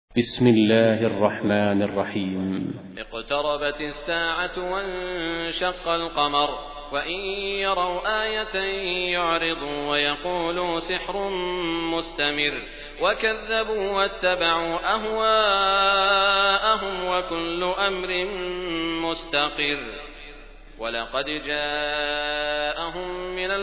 بسم الله الرحمن الرحيم. اقتربت الساعة وانشق القمر وإن يروا آية يعرضوا ويقولوا سحر مستمر وكذبوا واتبعوا أهواءهم وكل أمر مستقر. ولقد جاءهم من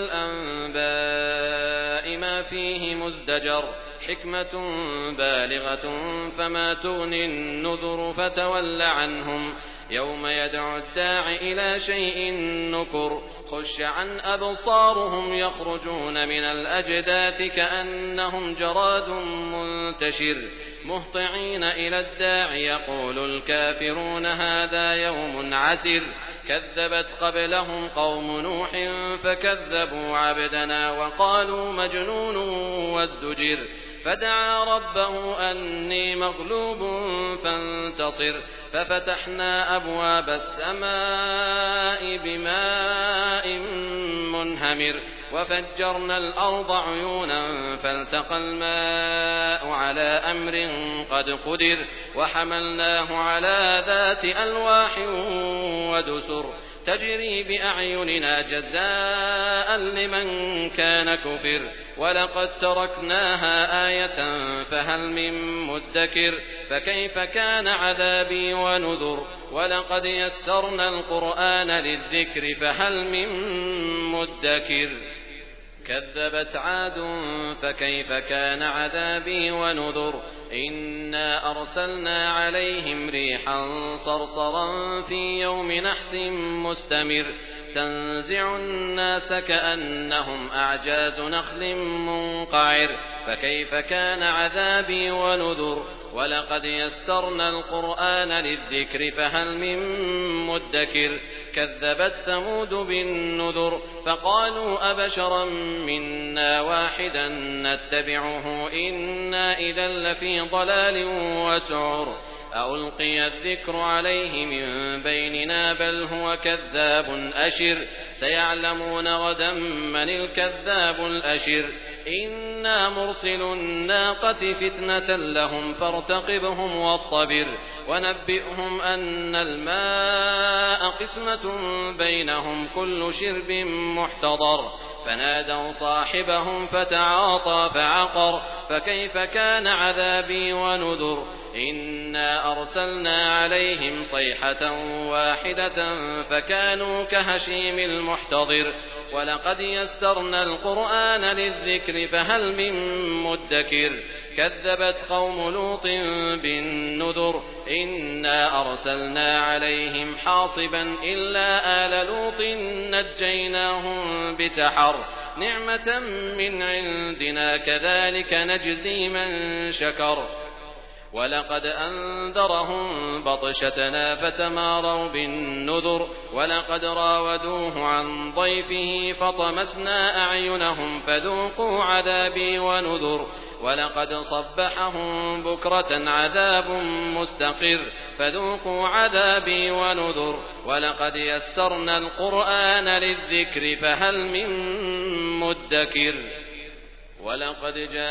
الأنباء ما فيه مزدجر حكمة بالغة فما تغني النذر فتول عنهم يوم يدعو الداع إلى شيء نكر خش عن أبصارهم يخرجون من الأجداث كأنهم جراد منتشر مهطعين إلى الداع يقول الكافرون هذا يوم عسر كذبت قبلهم قوم نوح فكذبوا عبدنا وقالوا مجنون وازدجر فدعا ربه أني مغلوب فانتصر ففتحنا أبواب السماء بماء منهمر وفجرنا الأرض عيونا فالتقى الماء على أمر قد قدر وحملناه على ذات ألواح ودسر تجري بأعيننا جزاء لمن كان كفر ولقد تركناها آية فهل من مدكر فكيف كان عذابي ونذر ولقد يسرنا القرآن للذكر فهل من مدكر كذبت عاد فكيف كان عذابي ونذر إنا أرسلنا عليهم ريحا صرصرا في يوم نحس مستمر تنزع الناس كأنهم أعجاز نخل منقعر فكيف كان عذابي ونذر ولقد يسرنا القرآن للذكر فهل من مدكر كذبت ثمود بالنذر فقالوا أبشرا منا واحدا نتبعه إنا إذا لفي ضلال وسعر ألقي الذكر عليه من بيننا بل هو كذاب أشر سيعلمون غدا من الكذاب الأشر إنا مرسل الناقة فتنة لهم فارتقبهم واصطبر ونبئهم أن الماء قسمة بينهم كل شرب محتضر فنادوا صاحبهم فتعاطى فعقر فكيف كان عذابي ونذر إنا أرسلنا عليهم صيحة واحدة فكانوا كهشيم المحتضر ولقد يسرنا القرآن للذكر فهل من مدكر كذبت قوم لوط بالنذر إنا أرسلنا عليهم حاصبا إلا آل لوط نجيناهم بسحر نعمة من عندنا كذلك نجزي من شكر ولقد أنذرهم بطشتنا فتماروا بالنذر ولقد راودوه عن ضيفه فطمسنا أعينهم فذوقوا عذابي ونذر ولقد صبحهم بكرة عذاب مستقر فذوقوا عذابي ونذر ولقد يسرنا القرآن للذكر فهل من مدكر ولقد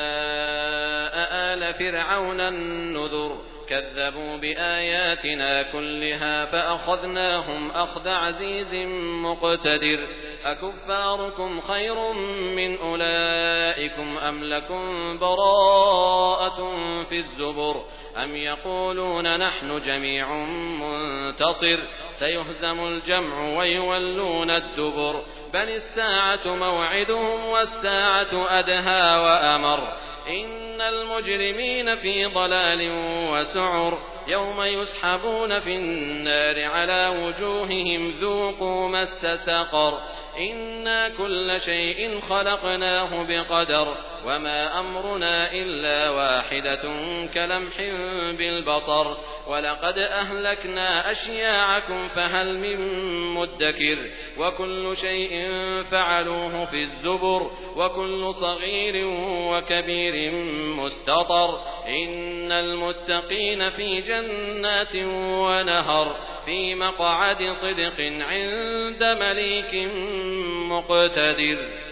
جاء آل فرعون النذر كذبوا بآياتنا كلها فأخذناهم أخذ عزيز مقتدر أكفاركم خير من أولئكم أم لكم براءة في الزبر أم يقولون نحن جميع منتصر سيهزم الجمع ويولون الدبر بل الساعة موعدهم والساعة أدهى وأمر إن المجرمين في ضلال وسعر يوم يسحبون في النار على وجوههم ذوقوا مس سقر إنا كل شيء خلقناه بقدر وما أمرنا إلا واحدة كلمح بالبصر ولقد أهلكنا أشياعكم فهل من مدكر وكل شيء فعلوه في الزبر وكل صغير وكبير مستطر إن المتقين في جنات ونهر في مقعد صدق عند مليك مقتدر.